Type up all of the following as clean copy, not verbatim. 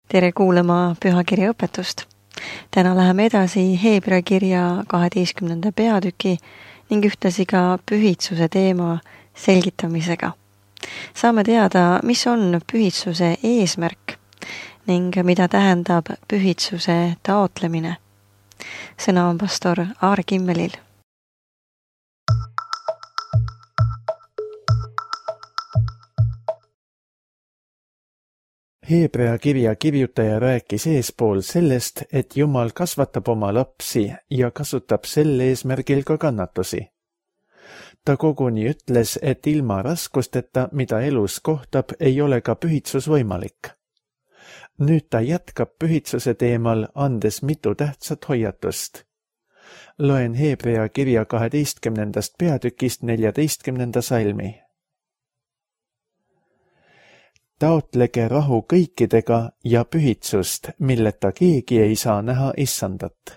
Tere kuulama pühakirja õpetust. Täna läheme edasi Heebrea kirja 12. peatüki ning ühtlasi ka pühitsuse teema selgitamisega. Saame teada, mis on pühitsuse eesmärk ning mida tähendab pühitsuse taotlemine. Sõna on pastor Aar Kimmelil. Heebrea kirja kirjutaja rääkis eespool sellest, et Jumal kasvatab oma lapsi ja kasutab sel eesmärgil ka kannatusi. Ta koguni ütles, et ilma raskusteta, mida elus kohtab, ei ole ka pühitsus võimalik. Nüüd ta jätkab pühitsuse teemal, andes mitu tähtsat hoiatust. Loen Heebrea kirja 12. peatükist 14. salmi. Taotlege rahu kõikidega ja pühitsust, milleta keegi ei saa näha issandat.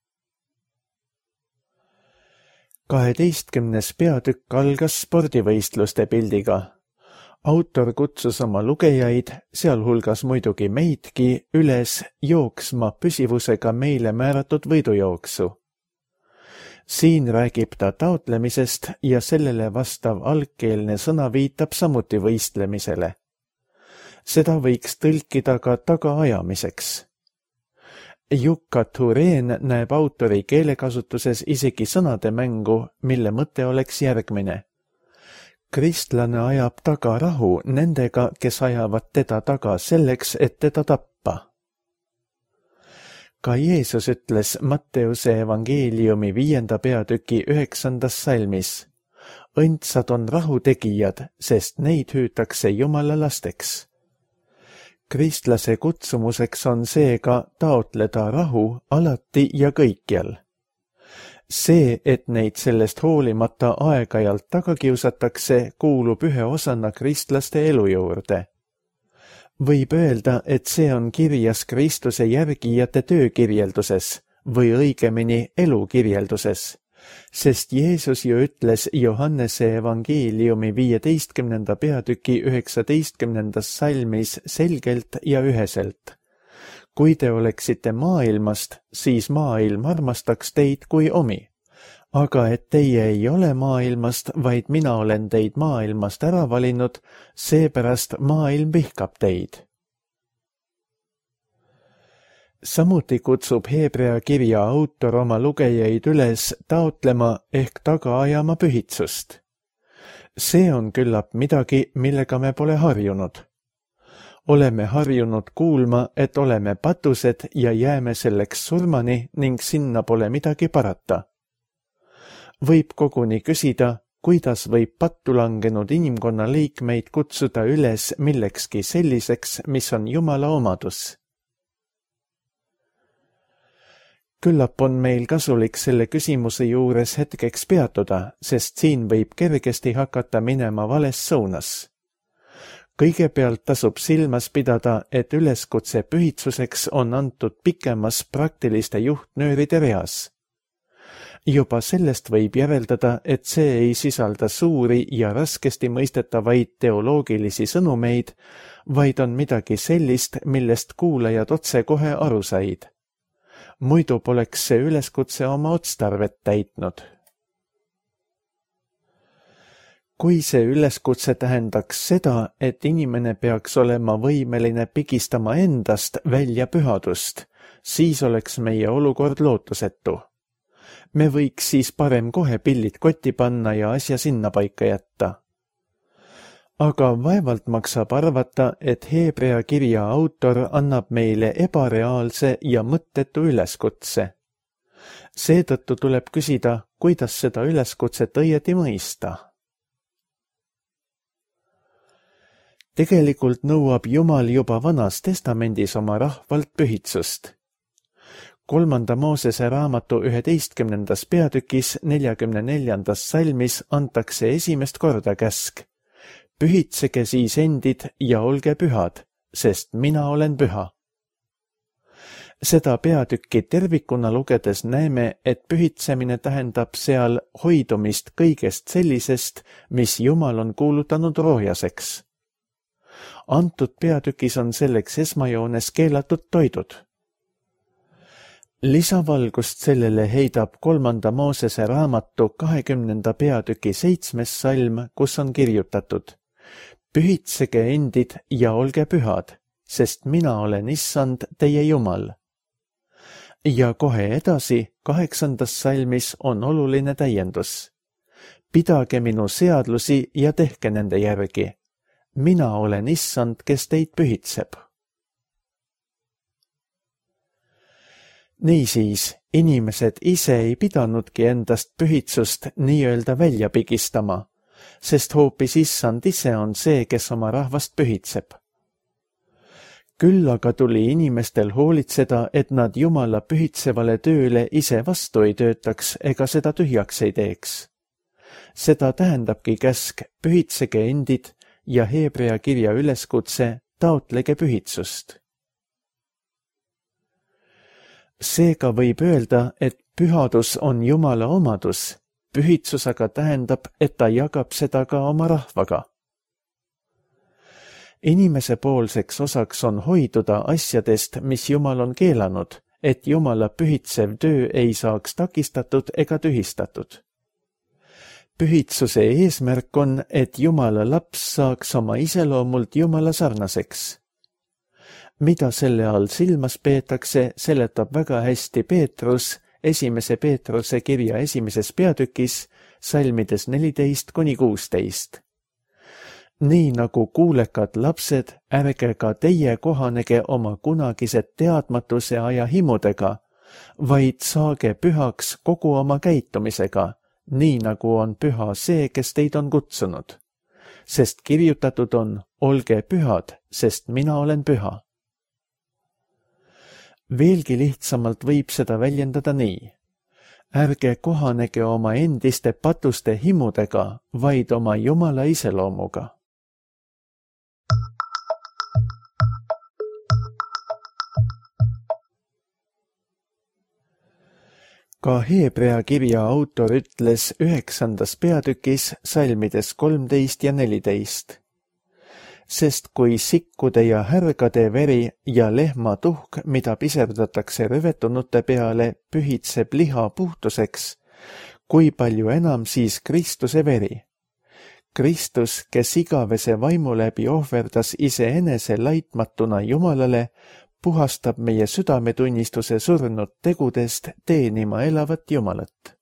12. peatükk algas spordivõistluste pildiga. Autor kutsus oma lugejaid, sealhulgas muidugi meidki, üles jooksma püsivusega meile määratud võidujooksu. Siin räägib ta taotlemisest ja sellele vastav algkeelne sõna viitab samuti võistlemisele. Seda võiks tõlkida ka tagaajamiseks. Jukka Tureen näeb autori keelekasutuses isegi sõnade mängu, mille mõte oleks järgmine. Kristlane ajab taga rahu nendega, kes ajavad teda taga selleks, et teda tappa. Ka Jeesus ütles Matteuse evangeeliumi 5. peatüki 9. salmis. Õndsad on rahutegijad, sest neid hüütakse Jumala lasteks. Kristlase kutsumuseks on seega taotleda rahu alati ja kõikjal. See, et neid sellest hoolimata aeg-ajalt taga kiusatakse, kuulub ühe osana kristlaste elu juurde. Võib öelda, et see on kirjas Kristuse järgijate töökirjelduses või õigemini elukirjelduses, sest Jeesus ju ütles Johannese evangeeliumi 15. peatüki 19. salmis selgelt ja üheselt. Kui te oleksite maailmast, siis maailm armastaks teid kui omi. Aga et teie ei ole maailmast, vaid mina olen teid maailmast ära valinud, seepärast maailm vihkab teid. Samuti kutsub Heebrea kirja autor oma lugejaid üles taotlema ehk taga ajama pühitsust. See on küllap midagi, millega me pole harjunud. Oleme harjunud kuulma, et oleme patused ja jääme selleks surmani ning sinna pole midagi parata. Võib koguni küsida, kuidas võib pattu langenud inimkonna liikmeid kutsuda üles millekski selliseks, mis on Jumala omadus. Küllap on meil kasulik selle küsimuse juures hetkeks peatuda, sest siin võib kergesti hakata minema vales suunas. Kõigepealt tasub silmas pidada, et üleskutse pühitsuseks on antud pikemas praktiliste juhtnööride reas. Juba sellest võib järeldada, et see ei sisalda suuri ja raskesti mõistetavaid teoloogilisi sõnumeid, vaid on midagi sellist, millest kuulajad otsekohe aru said. Muidu poleks see üleskutse oma otstarvet täitnud. Kui see üleskutse tähendaks seda, et inimene peaks olema võimeline pigistama endast välja pühadust, siis oleks meie olukord lootusetu. Me võiks siis parem kohe pillid kotti panna ja asja sinna paika jätta. Aga vaevalt maksab arvata, et Heebrea kirja autor annab meile ebareaalse ja mõttetu üleskutse. Seetõttu tuleb küsida, kuidas seda üleskutset õieti mõista. Tegelikult nõuab Jumal juba Vanas Testamendis oma rahvalt pühitsust. 3. Moosese raamatu 11. peatükis 44. salmis antakse esimest korda käsk. Pühitsege siis endid ja olge pühad, sest mina olen püha. Seda peatükki tervikuna lugedes näeme, et pühitsemine tähendab seal hoidumist kõigest sellisest, mis Jumal on kuulutanud rohjaseks. Antud peatükis on selleks esmajoones keelatud toidud. Lisavalgust sellele heidab 3. Moosese raamatu 20. peatüki 7. salm, kus on kirjutatud: pühitsege endid ja olge pühad, sest mina olen Issand teie Jumal. Ja kohe edasi 8. salmis on oluline täiendus: pidage minu seadlusi ja tehke nende järgi. Mina olen Issand, kes teid pühitseb. Niisiis, inimesed ise ei pidanudki endast pühitsust nii-öelda välja pigistama, sest hoopis Issand ise on see, kes oma rahvast pühitseb. Küll aga tuli inimestel hoolitseda, et nad Jumala pühitsevale tööle ise vastu ei töötaks ega seda tühjaks ei teeks. Seda tähendabki käsk pühitsege endid ja Heebrea kirja üleskutse taotlege pühitsust. Seega võib öelda, et pühadus on Jumala omadus, pühitsus aga tähendab, et ta jagab seda ka oma rahvaga. Inimese poolseks osaks on hoiduda asjadest, mis Jumal on keelanud, et Jumala pühitsev töö ei saaks takistatud ega tühistatud. Pühitsuse eesmärk on, et Jumala laps saaks oma iseloomult Jumala sarnaseks. Mida selle all silmas peetakse, seletab väga hästi Peetrus 1. Peetruse kirja 1. peatükis, salmides 14–16. Nii nagu kuulekad lapsed, ärge ka teie kohanege oma kunagised teadmatuse aja himudega, vaid saage pühaks kogu oma käitumisega, nii nagu on püha see, kes teid on kutsunud. Sest kirjutatud on, olge pühad, sest mina olen püha. Veelgi lihtsamalt võib seda väljendada nii: ärge kohanege oma endiste patuste himudega, vaid oma Jumala iseloomuga. Ka Heebrea kirja autor ütles 9. peatükis salmides 13 ja 14. Sest kui sikkude ja härgade veri ja lehma tuhk, mida piserdatakse rüvetunute peale, pühitseb liha puhtuseks, kui palju enam siis Kristuse veri. Kristus, kes igavese vaimu läbi ohverdas iseenese laitmatuna Jumalale, puhastab meie südametunnistuse surnud tegudest teenima elavat Jumalat.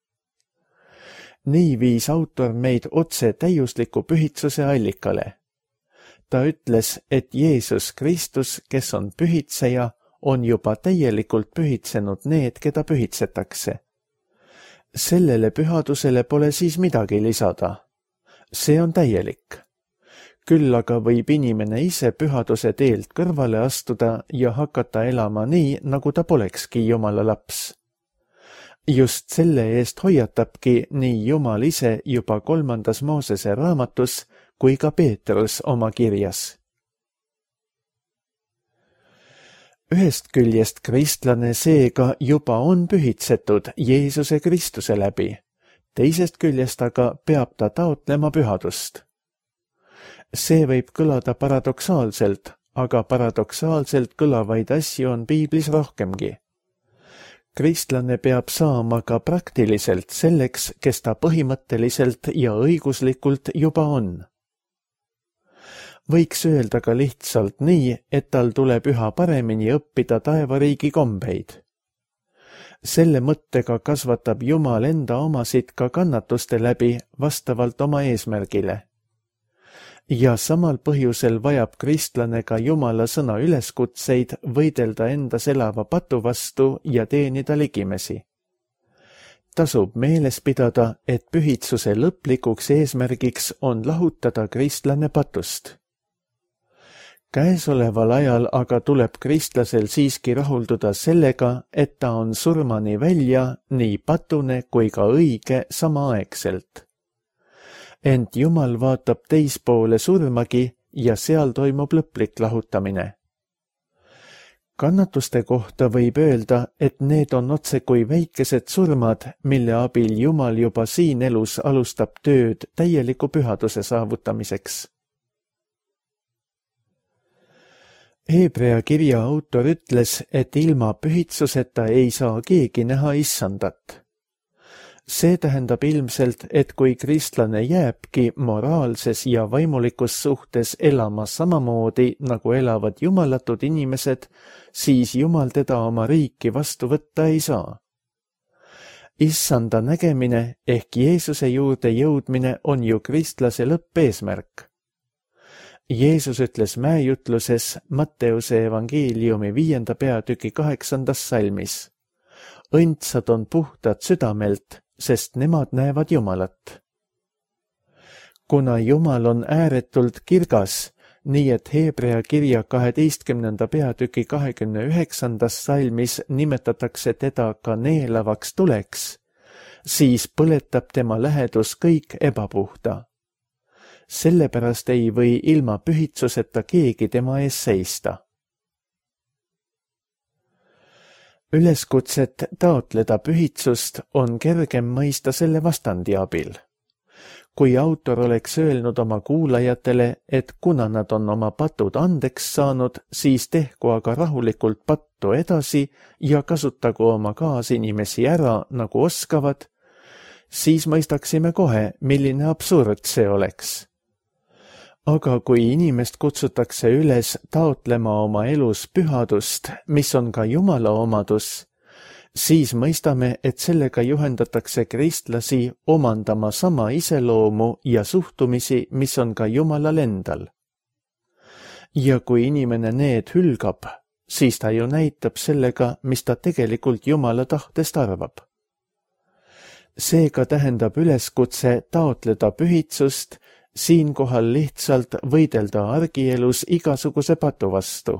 Nii viis autor meid otse täiusliku pühitsuse allikale. Ta ütles, et Jeesus Kristus, kes on pühitseja, on juba täielikult pühitsenud need, keda pühitsetakse. Sellele pühadusele pole siis midagi lisada. See on täielik. Küll aga võib inimene ise pühaduse teelt kõrvale astuda ja hakata elama nii, nagu ta polekski Jumala laps. Just selle eest hoiatabki nii Jumal ise juba 3. Moosese raamatus kui ka Peetrus oma kirjas. Ühest küljest kristlane seega juba on pühitsetud Jeesuse Kristuse läbi, teisest küljest aga peab ta taotlema pühadust. See võib kõlada paradoksaalselt, aga paradoksaalselt kõlavaid asju on piiblis rohkemgi. Kristlane peab saama ka praktiliselt selleks, kes ta põhimõtteliselt ja õiguslikult juba on. Võiks öelda ka lihtsalt nii, et tal tuleb üha paremini õppida taevariigi kombeid. Selle mõttega kasvatab Jumal enda omasid ka kannatuste läbi vastavalt oma eesmärgile. Ja samal põhjusel vajab kristlane ka Jumala sõna üleskutseid võidelda endas elava patu vastu ja teenida ligimesi. Tasub meeles pidada, et pühitsuse lõplikuks eesmärgiks on lahutada kristlane patust. Käesoleval ajal aga tuleb kristlasel siiski rahulduda sellega, et ta on surmani välja nii patune kui ka õige samaaegselt. Ent Jumal vaatab teispoole surmagi ja seal toimub lõplik lahutamine. Kannatuste kohta võib öelda, et need on otse kui väikesed surmad, mille abil Jumal juba siin elus alustab tööd täieliku pühaduse saavutamiseks. Hebrea kirja autor ütles, et ilma pühitsuseta ei saa keegi näha issandat. See tähendab ilmselt, et kui kristlane jääbki moraalses ja vaimulikus suhtes elama samamoodi, nagu elavad jumalatud inimesed, siis Jumal teda oma riiki vastu võtta ei saa. Issanda nägemine ehk Jeesuse juurde jõudmine on ju kristlase lõppeesmärk. Jeesus ütles mäejutluses Matteuse evangeeliumi 5. peatüki 8. salmis. Õndsad on puhtad südamelt, sest nemad näevad Jumalat. Kuna Jumal on ääretult kirgas, nii et Hebrea kirja 12. peatüki 29. salmis nimetatakse teda ka neelavaks tuleks, siis põletab tema lähedus kõik ebapuhta. Sellepärast ei või ilma pühitsuseta keegi tema ees seista. Üleskutset taotleda pühitsust on kergem mõista selle vastandi abil. Kui autor oleks öelnud oma kuulajatele, et kuna nad on oma patud andeks saanud, siis tehku aga rahulikult pattu edasi ja kasutagu oma kaasinimesi ära, nagu oskavad, siis mõistaksime kohe, milline absurd see oleks. Aga kui inimest kutsutakse üles taotlema oma elus pühadust, mis on ka Jumala omadus, siis mõistame, et sellega juhendatakse kristlasi omandama sama iseloomu ja suhtumisi, mis on ka Jumalal endal. Ja kui inimene need hülgab, siis ta ju näitab sellega, mis ta tegelikult Jumala tahtest arvab. Seega tähendab üleskutse taotleda pühitsust, siinkohal lihtsalt võidelda argielus igasuguse patu vastu.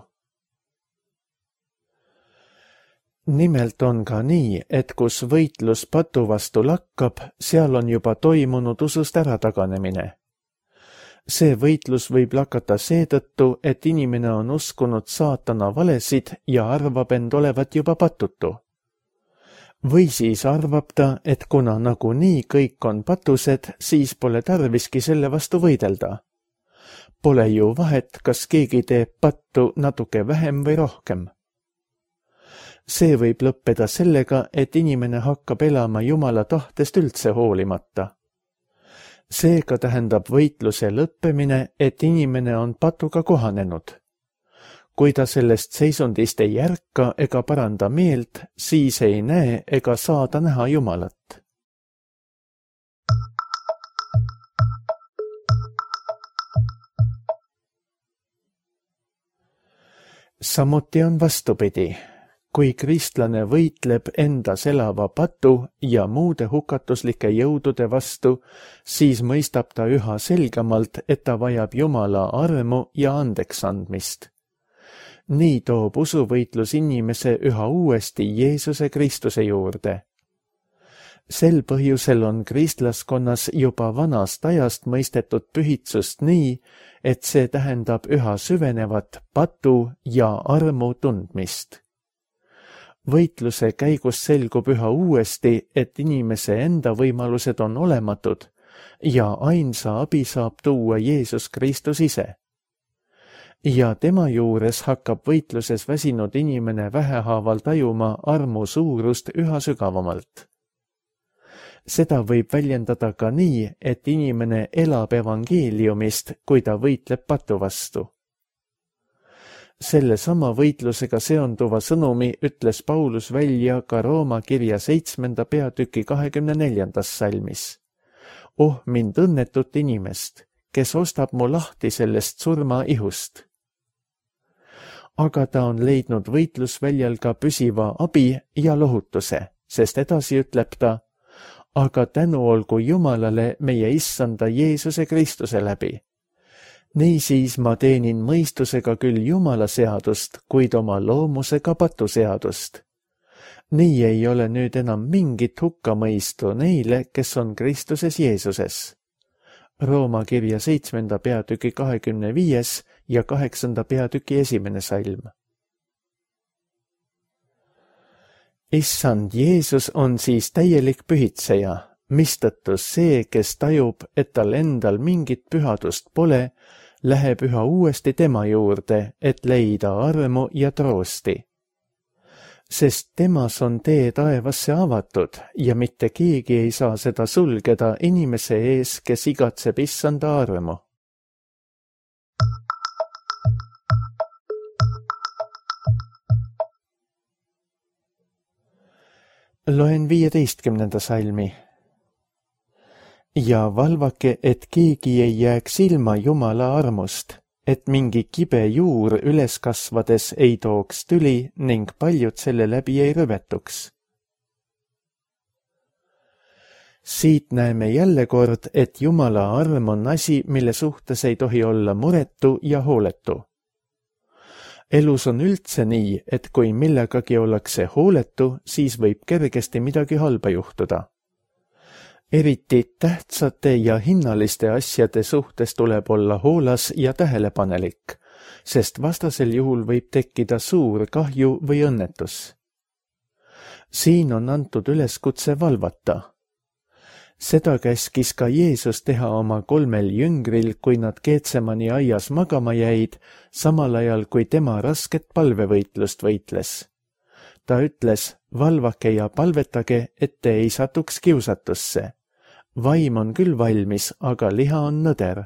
Nimelt on ka nii, et kus võitlus patu vastu lakkab, seal on juba toimunud usust ärataganemine. See võitlus võib lakata seetõttu, et inimene on uskunud saatana valesid ja arvab end olevat juba patutu. Või siis arvab ta, et kuna nagunii kõik on patused, siis pole tarviski selle vastu võidelda. Pole ju vahet, kas keegi teeb pattu natuke vähem või rohkem. See võib lõppeda sellega, et inimene hakkab elama Jumala tahtest üldse hoolimata. Seega tähendab võitluse lõppemine, et inimene on patuga kohanenud. Kui ta sellest seisundist ei ärka ega paranda meelt, siis ei näe ega saa ta näha Jumalat. Samuti on vastupidi. Kui kristlane võitleb endas elava patu ja muude hukatuslike jõudude vastu, siis mõistab ta üha selgemalt, et ta vajab Jumala armu ja andeks andmist. Nii toob usuvõitlus inimese üha uuesti Jeesuse Kristuse juurde. Sel põhjusel on kristlaskonnas juba vanast ajast mõistetud pühitsust nii, et see tähendab üha süvenevat patu ja armu tundmist. Võitluse käigus selgub üha uuesti, et inimese enda võimalused on olematud ja ainsa abi saab tuua Jeesus Kristus ise. Ja tema juures hakkab võitluses väsinud inimene vähehaaval tajuma armu suurust üha sügavamalt. Seda võib väljendada ka nii, et inimene elab evangeeliumist, kui ta võitleb patu vastu. Selle sama võitlusega seonduva sõnumi ütles Paulus välja ka Rooma kirja 7. peatüki 24. salmis. Oh mind õnnetut inimest, kes ostab mu lahti sellest surma ihust. Aga ta on leidnud võitlusväljal ka püsiva abi ja lohutuse, sest edasi ütleb ta, aga tänu olgu Jumalale meie issanda Jeesuse Kristuse läbi. Niisiis ma teenin mõistusega küll Jumala seadust, kuid oma loomusega patuseadust. Nii ei ole nüüd enam mingit hukkamõistu neile, kes on Kristuses Jeesuses. Rooma kirja 7. peatüki 25. ja 8. peatüki 1. salm. Issand Jeesus on siis täielik pühitseja, mistõttu see, kes tajub, et tal endal mingit pühadust pole, läheb üha uuesti tema juurde, et leida armu ja troosti. Sest temas on tee taevasse avatud ja mitte keegi ei saa seda sulgeda inimese ees, kes igatseb issanda armu. Loen 15. salmi. Ja valvake, et keegi ei jääks ilma Jumala armust, et mingi kibe juur üles kasvades ei tooks tüli ning paljud selle läbi ei rüvetuks. Siit näeme jälle kord, et Jumala arm on asi, mille suhtes ei tohi olla muretu ja hooletu. Elus on üldse nii, et kui millegagi ollakse hooletu, siis võib kergesti midagi halba juhtuda. Eriti tähtsate ja hinnaliste asjade suhtes tuleb olla hoolas ja tähelepanelik, sest vastasel juhul võib tekkida suur kahju või õnnetus. Siin on antud üleskutse valvata. Seda käskis ka Jeesus teha oma 3 jüngril, kui nad Getsemani aias magama jäid, samal ajal kui tema rasket palvevõitlust võitles. Ta ütles, valvake ja palvetage, et te ei satuks kiusatusse. Vaim on küll valmis, aga liha on nõder.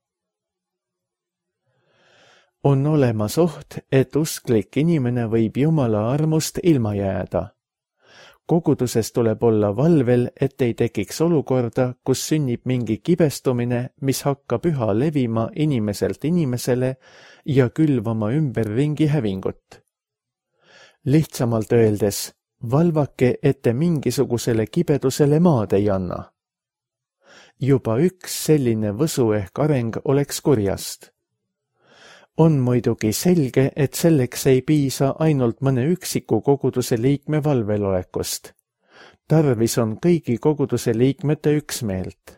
On olemas oht, et usklik inimene võib Jumala armust ilma jääda. Koguduses tuleb olla valvel, et ei tekiks olukorda, kus sünnib mingi kibestumine, mis hakkab üha levima inimeselt inimesele ja külvama ümberringi hävingut. Lihtsamalt öeldes, valvake, et te mingisugusele kibedusele maad ei anna. Juba üks selline võsu ehk areng oleks kurjast. On muidugi selge, et selleks ei piisa ainult mõne üksiku koguduse liikme valvelolekust. Tarvis on kõigi koguduse liikmete üksmeelt.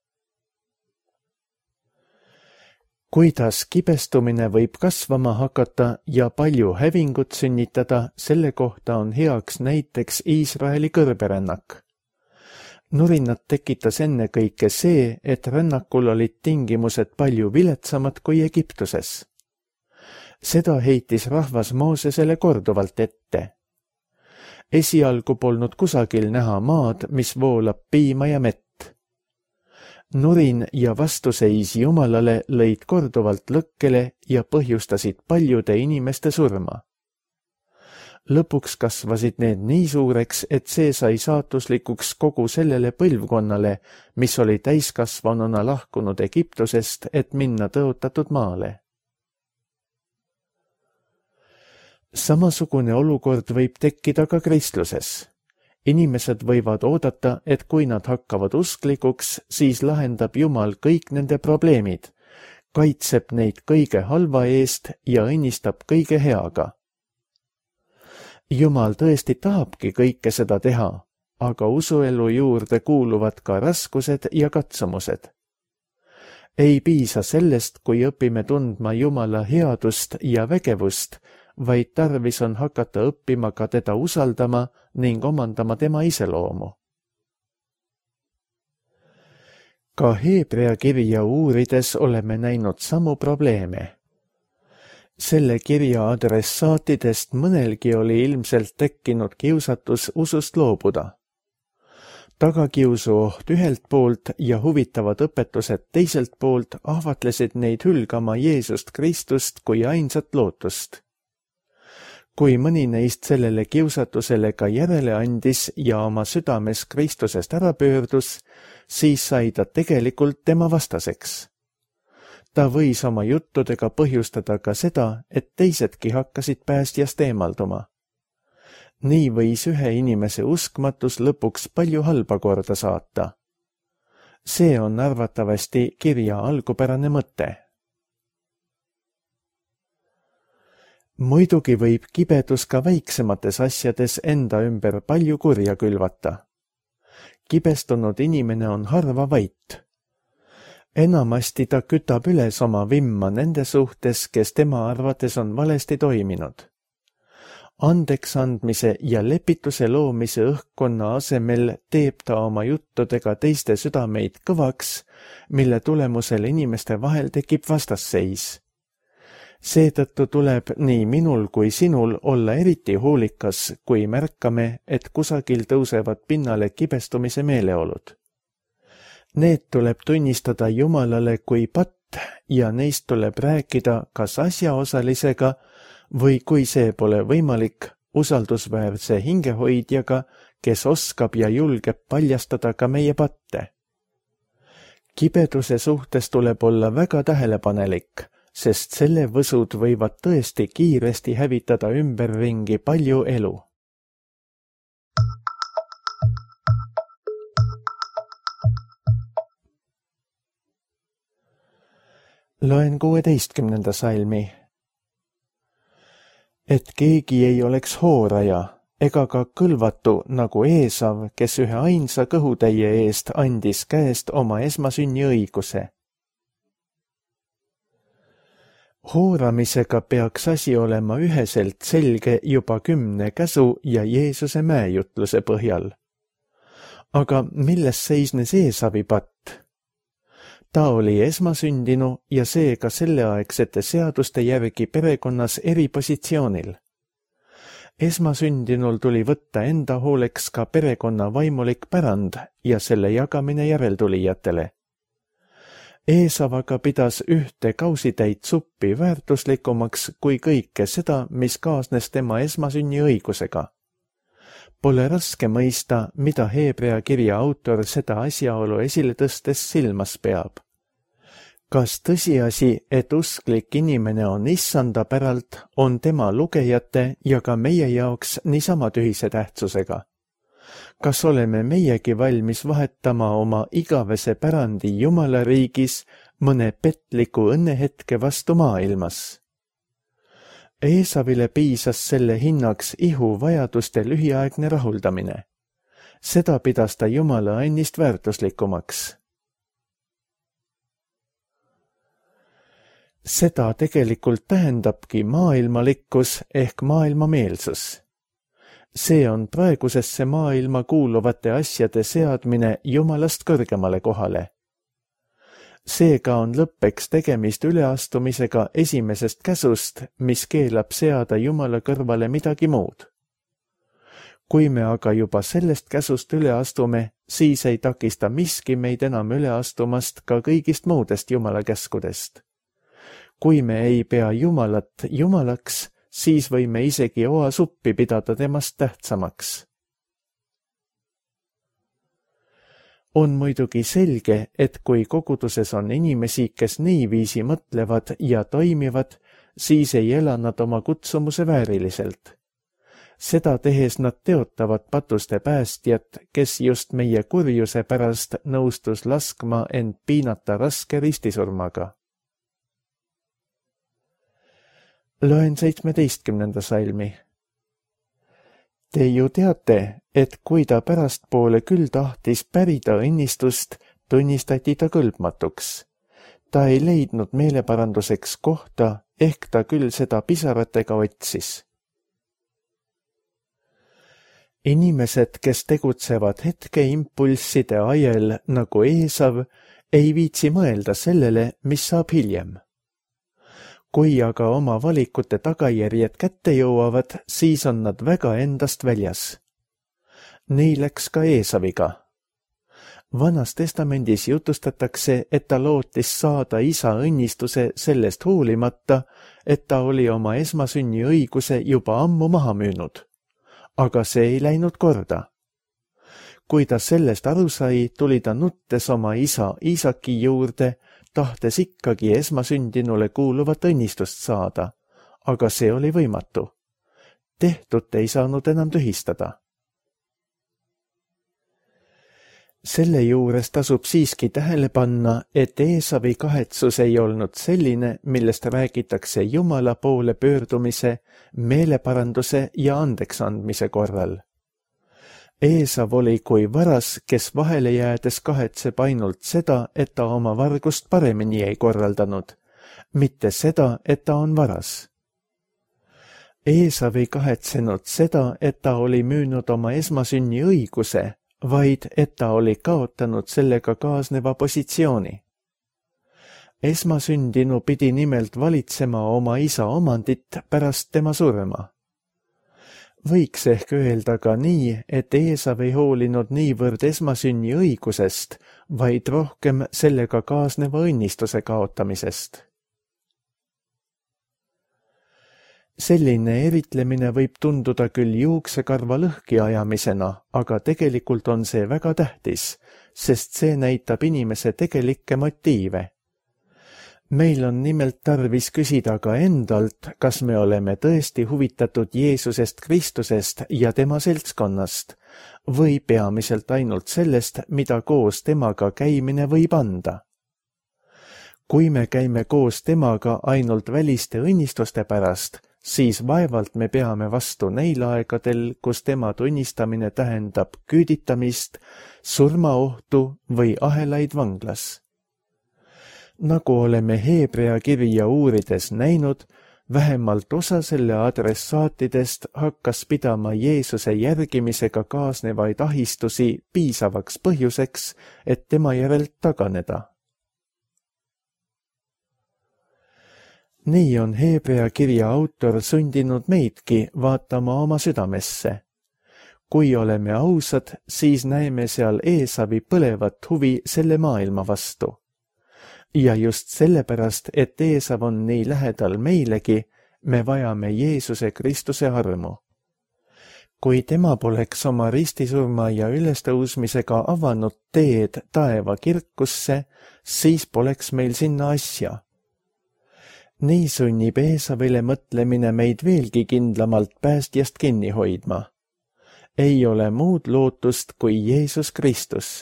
Kuidas kibestumine võib kasvama hakata ja palju hävingut sünnitada, selle kohta on heaks näiteks Iisraeli kõrberännak. Nurinat tekitas ennekõike see, et rännakul olid tingimused palju viletsamad kui Egiptuses. Seda heitis rahvas Moosesele korduvalt ette. Esialgu polnud kusagil näha maad, mis voolab piima ja mett. Nurin ja vastuseis Jumalale lõid korduvalt lõkkele ja põhjustasid paljude inimeste surma. Lõpuks kasvasid need nii suureks, et see sai saatuslikuks kogu sellele põlvkonnale, mis oli täiskasvanuna lahkunud Egiptusest, et minna tõotatud maale. Samasugune olukord võib tekkida ka kristluses. Inimesed võivad oodata, et kui nad hakkavad usklikuks, siis lahendab Jumal kõik nende probleemid, kaitseb neid kõige halva eest ja õnnistab kõige heaga. Jumal tõesti tahabki kõike seda teha, aga usuelu juurde kuuluvad ka raskused ja katsumused. Ei piisa sellest, kui õpime tundma Jumala headust ja vägevust, vaid tarvis on hakata õppima ka teda usaldama ning omandama tema iseloomu. Ka Heebrea kirja uurides oleme näinud samu probleeme. Selle kirja adressaatidest mõnelgi oli ilmselt tekkinud kiusatus usust loobuda. Tagakiusu oht ühelt poolt ja huvitavad õpetused teiselt poolt ahvatlesid neid hülgama Jeesust Kristust kui ainsat lootust. Kui mõni neist sellele kiusatusele ka järele andis ja oma südames Kristusest ära pöördus, siis sai ta tegelikult tema vastaseks. Ta võis oma juttudega põhjustada ka seda, et teisedki hakkasid päästjast eemalduma. Nii võis ühe inimese uskmatus lõpuks palju halba korda saata. See on arvatavasti kirja algupärane mõte. Muidugi võib kibedus ka väiksemates asjades enda ümber palju kurja külvata. Kibestunud inimene on harva vait. Enamasti ta kütab üles oma vimma nende suhtes, kes tema arvates on valesti toiminud. Andeks andmise ja lepituse loomise õhkkonna asemel teeb ta oma juttudega teiste südameid kõvaks, mille tulemusel inimeste vahel tekib vastasseis. Seetõttu tuleb nii minul kui sinul olla eriti hoolikas, kui märkame, et kusagil tõusevad pinnale kibestumise meeleolud. Need tuleb tunnistada Jumalale kui patt ja neist tuleb rääkida kas asjaosalisega või kui see pole võimalik, usaldusväärse hingehoidjaga, kes oskab ja julgeb paljastada ka meie patte. Kibeduse suhtes tuleb olla väga tähelepanelik, sest selle võsud võivad tõesti kiiresti hävitada ümberringi palju elu. Loen 16. salmi. Et keegi ei oleks hooraja ega ka kõlvatu nagu Eesav, kes ühe ainsa kõhutäie eest andis käest oma esmasünni õiguse. Hooramisega peaks asi olema üheselt selge juba 10 käsu ja Jeesuse mäejutluse põhjal. Aga milles seisnes Eesavi patt? Ta oli esmasündinu ja seega selleaegsete seaduste järgi perekonnas eripositsioonil. Esmasündinul tuli võtta enda hooleks ka perekonna vaimulik pärand ja selle jagamine järeltulijatele. Eesav aga pidas ühte kausitäit suppi väärtuslikumaks kui kõike seda, mis kaasnes tema esmasünni õigusega. Pole raske mõista, mida Heebrea kirja autor seda asjaolu esile tõstes silmas peab. Kas tõsiasi, et usklik inimene on issanda päralt, on tema lugejate ja ka meie jaoks niisama tühise tähtsusega? Kas oleme meiegi valmis vahetama oma igavese pärandi Jumala riigis mõne petliku õnnehetke vastu maailmas? Eesavile piisas selle hinnaks ihu vajaduste lühiaegne rahuldamine. Seda pidas ta Jumala annist väärtuslikumaks. Seda tegelikult tähendabki maailmalikkus ehk maailmameelsus. See on praegusesse maailma kuuluvate asjade seadmine Jumalast kõrgemale kohale. Seega on lõppeks tegemist üleastumisega esimesest käsust, mis keelab seada Jumala kõrvale midagi muud. Kui me aga juba sellest käsust üle astume, siis ei takista miski meid enam üle astumast ka kõigist muudest Jumala käskudest. Kui me ei pea Jumalat Jumalaks, siis võime isegi oasuppi pidada temast tähtsamaks. On muidugi selge, et kui koguduses on inimesi, kes niiviisi mõtlevad ja toimivad, siis ei ela nad oma kutsumuse vääriliselt. Seda tehes nad teotavad patuste päästjat, kes just meie kurjuse pärast nõustus laskma end piinata raske ristisurmaga. Loen 17. salmi. Te ju teate, et kui ta pärastpoole küll tahtis pärida õnnistust, tunnistati ta kõlbmatuks. Ta ei leidnud meeleparanduseks kohta, ehk ta küll seda pisaratega otsis. Inimesed, kes tegutsevad hetkeimpulsside ajel nagu Eesav, ei viitsi mõelda sellele, mis saab hiljem. Kui aga oma valikute tagajärjed kätte jõuavad, siis on nad väga endast väljas. Nii läks ka Eesaviga. Vanas testamendis jutustatakse, et ta lootis saada isa õnnistuse sellest hoolimata, et ta oli oma esmasünni õiguse juba ammu maha müünud. Aga see ei läinud korda. Kui ta sellest aru sai, tuli ta nuttes oma isa Iisaki juurde, tahtes ikkagi esmasündinule kuuluvat õnnistust saada, aga see oli võimatu. Tehtut ei saanud enam tühistada. Selle juures tasub siiski tähele panna, et Eesavi kahetsus ei olnud selline, millest räägitakse Jumala poole pöördumise, meeleparanduse ja andeksandmise korral. Eesav oli kui varas, kes vahele jäädes kahetseb ainult seda, et ta oma vargust paremini ei korraldanud, mitte seda, et ta on varas. Eesav ei kahetsenud seda, et ta oli müünud oma esmasünni õiguse, vaid et ta oli kaotanud sellega kaasneva positsiooni. Esmasündinu pidi nimelt valitsema oma isa omandit pärast tema surma. Võiks ehk öelda ka nii, et Eesav ei hoolinud niivõrd esmasünni õigusest, vaid rohkem sellega kaasneva õnnistuse kaotamisest. Selline eritlemine võib tunduda küll juuksekarva lõhki ajamisena, aga tegelikult on see väga tähtis, sest see näitab inimese tegelikke motiive. Meil on nimelt tarvis küsida ka endalt, kas me oleme tõesti huvitatud Jeesusest Kristusest ja tema seltskonnast või peamiselt ainult sellest, mida koos temaga käimine võib anda. Kui me käime koos temaga ainult väliste õnnistuste pärast, siis vaevalt me peame vastu neil aegadel, kus tema tunnistamine tähendab küüditamist, surmaohtu või ahelaid vanglas. Nagu oleme Heebrea kirja uurides näinud, vähemalt osa selle adressaatidest hakkas pidama Jeesuse järgimisega kaasnevaid ahistusi piisavaks põhjuseks, et tema järelt taganeda. Nii on Heebrea kirja autor sundinud meidki vaatama oma südamesse. Kui oleme ausad, siis näeme seal Eesavi põlevat huvi selle maailma vastu. Ja just sellepärast, et Eesav on nii lähedal meilegi, me vajame Jeesuse Kristuse armu. Kui tema poleks oma ristisurma ja ülestõusmisega avanud teed taeva kirkusse, siis poleks meil sinna asja. Nii sunnib Eesavile mõtlemine meid veelgi kindlamalt päästjast kinni hoidma. Ei ole muud lootust kui Jeesus Kristus.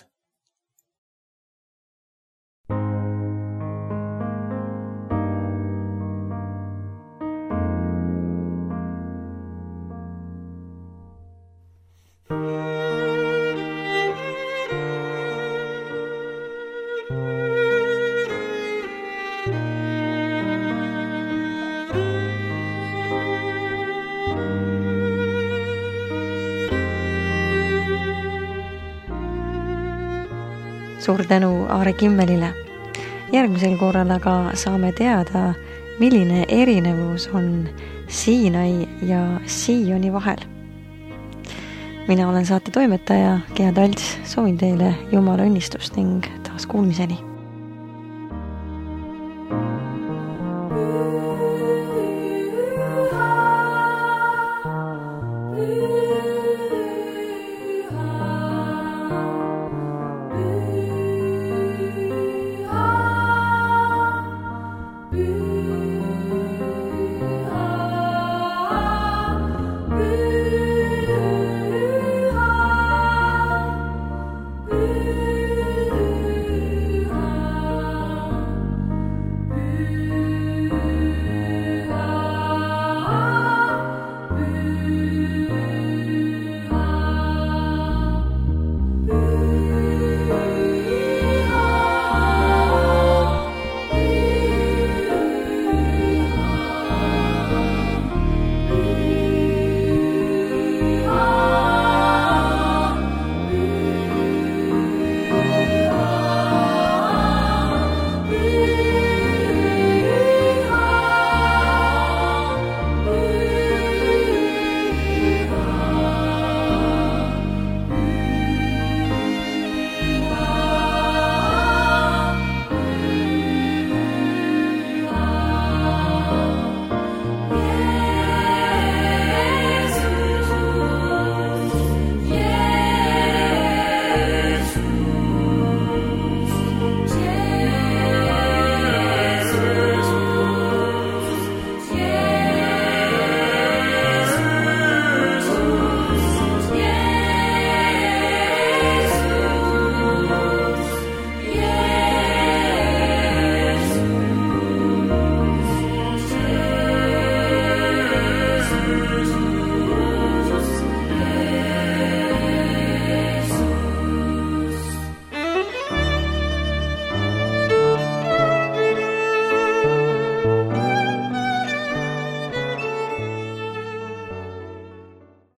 Suur tänu Aare Kimmelile. Järgmisel korral aga saame teada, milline erinevus on Siinai ja Sioni vahel. Mina olen saate toimetaja Gea Talts, soovin teile Jumala õnnistust ning taas kuulmiseni.